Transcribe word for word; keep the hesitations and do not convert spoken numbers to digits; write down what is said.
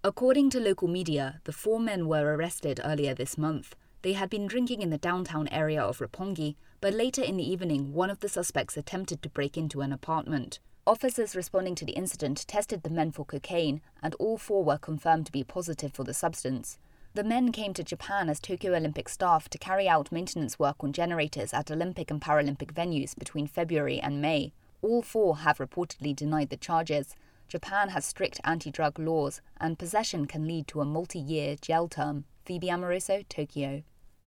According to local media, the four men were arrested earlier this month. They had been drinking in the downtown area of Roppongi, but later in the evening, one of the suspects attempted to break into an apartment. Officers responding to the incident tested the men for cocaine, and all four were confirmed to be positive for the substance. The men came to Japan as Tokyo Olympic staff to carry out maintenance work on generators at Olympic and Paralympic venues between February and May. All four have reportedly denied the charges. Japan has strict anti-drug laws, and possession can lead to a multi-year jail term. Phoebe Amoroso, Tokyo.